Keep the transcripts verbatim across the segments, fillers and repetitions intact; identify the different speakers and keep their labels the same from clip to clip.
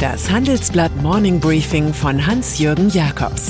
Speaker 1: Das Handelsblatt Morning Briefing von Hans-Jürgen Jakobs.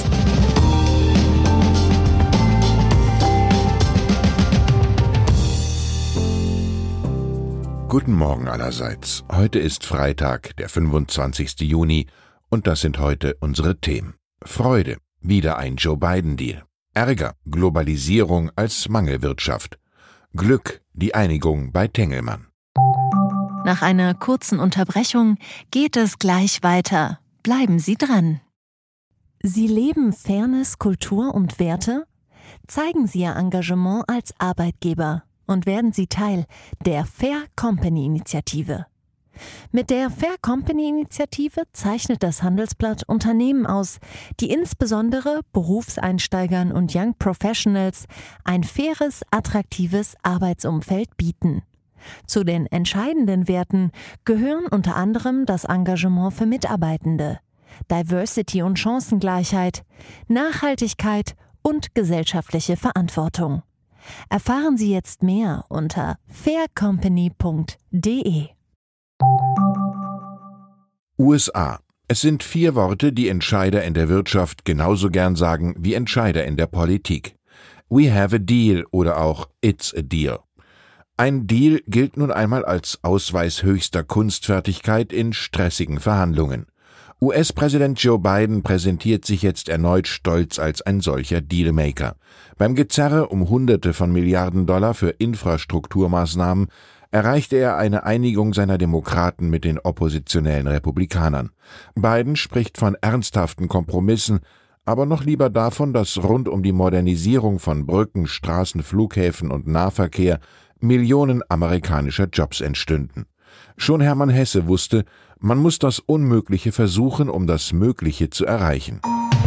Speaker 2: Guten Morgen allerseits. Heute ist Freitag, der fünfundzwanzigsten Juni, und das sind heute unsere Themen. Freude, wieder ein Joe Biden-Deal. Ärger, Globalisierung als Mangelwirtschaft. Glück, die Einigung bei Tengelmann.
Speaker 3: Nach einer kurzen Unterbrechung geht es gleich weiter. Bleiben Sie dran. Sie leben Fairness, Kultur und Werte? Zeigen Sie Ihr Engagement als Arbeitgeber und werden Sie Teil der Fair Company Initiative. Mit der Fair Company Initiative zeichnet das Handelsblatt Unternehmen aus, die insbesondere Berufseinsteigern und Young Professionals ein faires, attraktives Arbeitsumfeld bieten. Zu den entscheidenden Werten gehören unter anderem das Engagement für Mitarbeitende, Diversity und Chancengleichheit, Nachhaltigkeit und gesellschaftliche Verantwortung. Erfahren Sie jetzt mehr unter fair company punkt de.
Speaker 2: U S A. Es sind vier Worte, die Entscheider in der Wirtschaft genauso gern sagen wie Entscheider in der Politik. We have a deal oder auch it's a deal. Ein Deal gilt nun einmal als Ausweis höchster Kunstfertigkeit in stressigen Verhandlungen. U S-Präsident Joe Biden präsentiert sich jetzt erneut stolz als ein solcher Dealmaker. Beim Gezerre um Hunderte von Milliarden Dollar für Infrastrukturmaßnahmen erreichte er eine Einigung seiner Demokraten mit den oppositionellen Republikanern. Biden spricht von ernsthaften Kompromissen, aber noch lieber davon, dass rund um die Modernisierung von Brücken, Straßen, Flughäfen und Nahverkehr Millionen amerikanischer Jobs entstünden. Schon Hermann Hesse wusste, man muss das Unmögliche versuchen, um das Mögliche zu erreichen.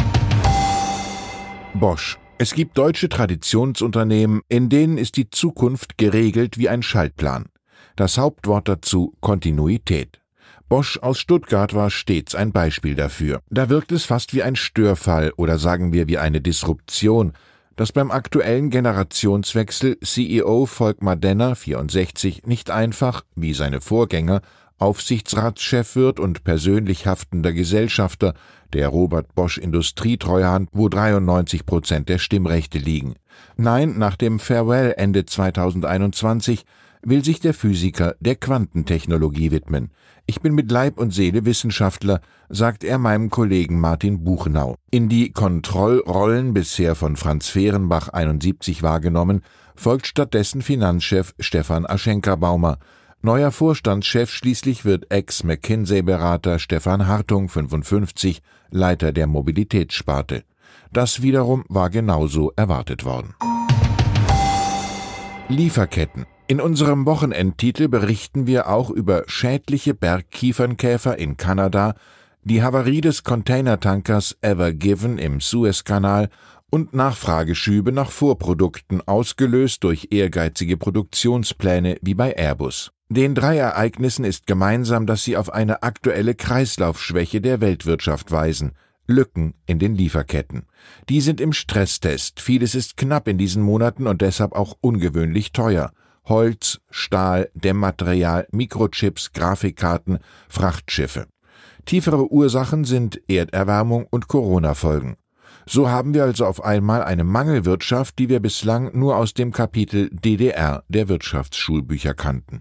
Speaker 2: Bosch. Es gibt deutsche Traditionsunternehmen, in denen ist die Zukunft geregelt wie ein Schaltplan. Das Hauptwort dazu Kontinuität. Bosch aus Stuttgart war stets ein Beispiel dafür. Da wirkt es fast wie ein Störfall oder sagen wir wie eine Disruption, dass beim aktuellen Generationswechsel C E O Volkmar Denner, vierundsechzig, nicht einfach, wie seine Vorgänger, Aufsichtsratschef wird und persönlich haftender Gesellschafter der Robert Bosch Industrietreuhand, wo dreiundneunzig Prozent der Stimmrechte liegen. Nein, nach dem Farewell Ende zweitausendeinundzwanzig will sich der Physiker der Quantentechnologie widmen. Ich bin mit Leib und Seele Wissenschaftler, sagt er meinem Kollegen Martin Buchenau. In die Kontrollrollen, bisher von Franz Fehrenbach einundsiebzig wahrgenommen, folgt stattdessen Finanzchef Stefan Aschenka-Baumer. Neuer Vorstandschef schließlich wird Ex-McKinsey-Berater Stefan Hartung, fünfundfünfzig, Leiter der Mobilitätssparte. Das wiederum war genauso erwartet worden. Lieferketten. In unserem Wochenendtitel berichten wir auch über schädliche Bergkiefernkäfer in Kanada, die Havarie des Containertankers Ever Given im Suezkanal und Nachfrageschübe nach Vorprodukten, ausgelöst durch ehrgeizige Produktionspläne wie bei Airbus. Den drei Ereignissen ist gemeinsam, dass sie auf eine aktuelle Kreislaufschwäche der Weltwirtschaft weisen. Lücken in den Lieferketten. Die sind im Stresstest. Vieles ist knapp in diesen Monaten und deshalb auch ungewöhnlich teuer. Holz, Stahl, Dämmmaterial, Mikrochips, Grafikkarten, Frachtschiffe. Tiefere Ursachen sind Erderwärmung und Corona-Folgen. So haben wir also auf einmal eine Mangelwirtschaft, die wir bislang nur aus dem Kapitel D D R der Wirtschaftsschulbücher kannten.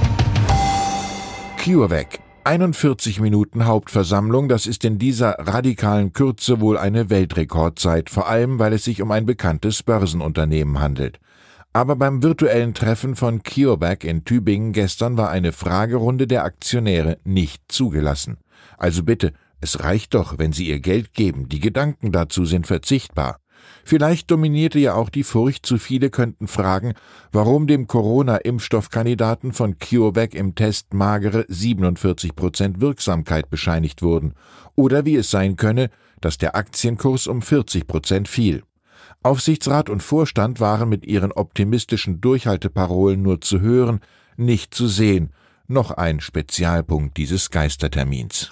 Speaker 2: CureVac. einundvierzig Minuten Hauptversammlung, das ist in dieser radikalen Kürze wohl eine Weltrekordzeit, vor allem weil es sich um ein bekanntes Börsenunternehmen handelt. Aber beim virtuellen Treffen von CureVac in Tübingen gestern war eine Fragerunde der Aktionäre nicht zugelassen. Also bitte, es reicht doch, wenn Sie Ihr Geld geben, die Gedanken dazu sind verzichtbar. Vielleicht dominierte ja auch die Furcht, zu viele könnten fragen, warum dem Corona-Impfstoffkandidaten von CureVac im Test magere siebenundvierzig Prozent Wirksamkeit bescheinigt wurden, oder wie es sein könne, dass der Aktienkurs um vierzig Prozent fiel. Aufsichtsrat und Vorstand waren mit ihren optimistischen Durchhalteparolen nur zu hören, nicht zu sehen. Noch ein Spezialpunkt dieses Geistertermins.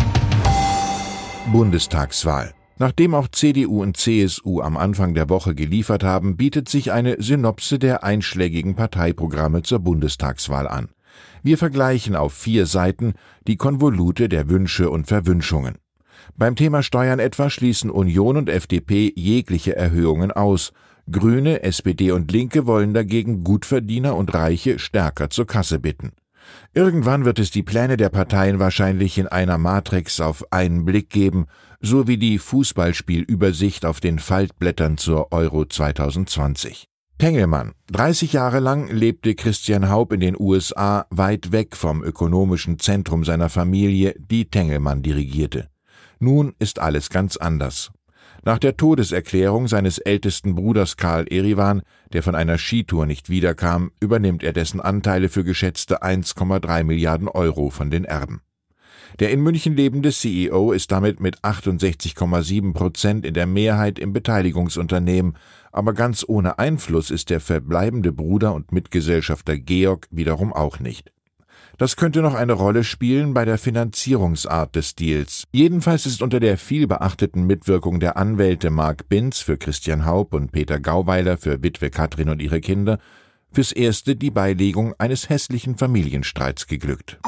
Speaker 2: Bundestagswahl. Nachdem auch C D U und C S U am Anfang der Woche geliefert haben, bietet sich eine Synopse der einschlägigen Parteiprogramme zur Bundestagswahl an. Wir vergleichen auf vier Seiten die Konvolute der Wünsche und Verwünschungen. Beim Thema Steuern etwa schließen Union und F D P jegliche Erhöhungen aus. Grüne, S P D und Linke wollen dagegen Gutverdiener und Reiche stärker zur Kasse bitten. Irgendwann wird es die Pläne der Parteien wahrscheinlich in einer Matrix auf einen Blick geben, so wie die Fußballspielübersicht auf den Faltblättern zur Euro zwanzig zwanzig. Tengelmann. dreißig Jahre lang lebte Christian Haup in den U S A weit weg vom ökonomischen Zentrum seiner Familie, die Tengelmann dirigierte. Nun ist alles ganz anders. Nach der Todeserklärung seines ältesten Bruders Karl Erivan, der von einer Skitour nicht wiederkam, übernimmt er dessen Anteile für geschätzte eins Komma drei Milliarden Euro von den Erben. Der in München lebende C E O ist damit mit achtundsechzig Komma sieben Prozent in der Mehrheit im Beteiligungsunternehmen, aber ganz ohne Einfluss ist der verbleibende Bruder und Mitgesellschafter Georg wiederum auch nicht. Das könnte noch eine Rolle spielen bei der Finanzierungsart des Deals. Jedenfalls ist unter der vielbeachteten Mitwirkung der Anwälte Mark Binz für Christian Haup und Peter Gauweiler für Witwe Katrin und ihre Kinder fürs Erste die Beilegung eines hässlichen Familienstreits geglückt.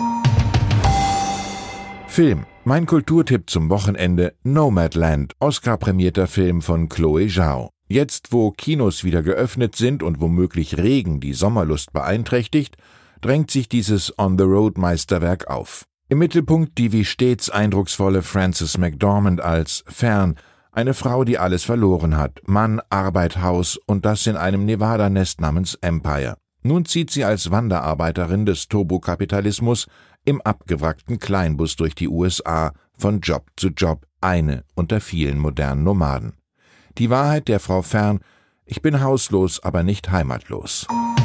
Speaker 2: Film. Mein Kulturtipp zum Wochenende: Nomadland, Oscar-prämierter Film von Chloe Zhao. Jetzt, wo Kinos wieder geöffnet sind und womöglich Regen die Sommerlust beeinträchtigt, drängt sich dieses On-the-Road-Meisterwerk auf. Im Mittelpunkt die wie stets eindrucksvolle Frances McDormand als Fern, eine Frau, die alles verloren hat, Mann, Arbeit, Haus und das in einem Nevada-Nest namens Empire. Nun zieht sie als Wanderarbeiterin des Turbokapitalismus im abgewrackten Kleinbus durch die U S A, von Job zu Job, eine unter vielen modernen Nomaden. Die Wahrheit der Frau Fern: Ich bin hauslos, aber nicht heimatlos.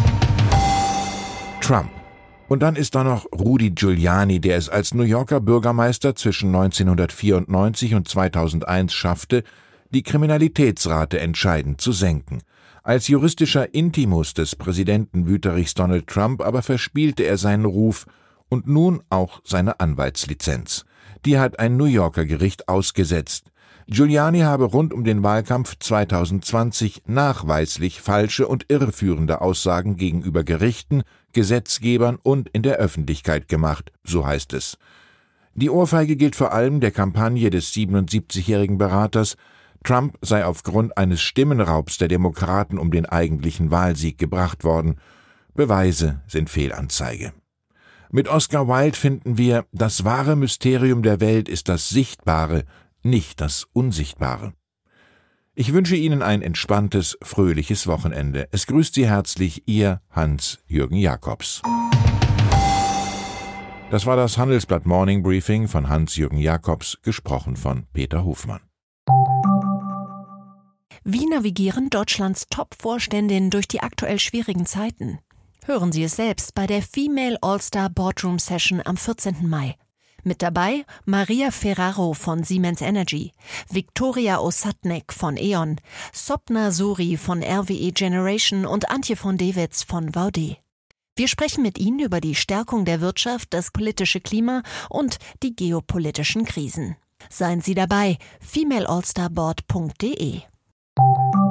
Speaker 2: Trump. Und dann ist da noch Rudy Giuliani, der es als New Yorker Bürgermeister zwischen neunzehnhundertvierundneunzig und zweitausendeins schaffte, die Kriminalitätsrate entscheidend zu senken. Als juristischer Intimus des Präsidenten Wüterichs Donald Trump aber verspielte er seinen Ruf und nun auch seine Anwaltslizenz. Die hat ein New Yorker Gericht ausgesetzt. Giuliani habe rund um den Wahlkampf zweitausendzwanzig nachweislich falsche und irreführende Aussagen gegenüber Gerichten, Gesetzgebern und in der Öffentlichkeit gemacht, so heißt es. Die Ohrfeige gilt vor allem der Kampagne des siebenundsiebzigjährigen Beraters, Trump sei aufgrund eines Stimmenraubs der Demokraten um den eigentlichen Wahlsieg gebracht worden. Beweise sind Fehlanzeige. Mit Oscar Wilde finden wir: Das wahre Mysterium der Welt ist das Sichtbare, nicht das Unsichtbare. Ich wünsche Ihnen ein entspanntes, fröhliches Wochenende. Es grüßt Sie herzlich Ihr Hans-Jürgen Jakobs. Das war das Handelsblatt Morning Briefing von Hans-Jürgen Jakobs, gesprochen von Peter Hofmann.
Speaker 3: Wie navigieren Deutschlands Top-Vorständinnen durch die aktuell schwierigen Zeiten? Hören Sie es selbst bei der Female All-Star Boardroom Session am vierzehnten Mai. Mit dabei Maria Ferraro von Siemens Energy, Viktoria Osatnek von E.ON, Sopna Suri von R W E Generation und Antje von Dewitz von Vaude. Wir sprechen mit Ihnen über die Stärkung der Wirtschaft, das politische Klima und die geopolitischen Krisen. Seien Sie dabei, female all star board punkt de.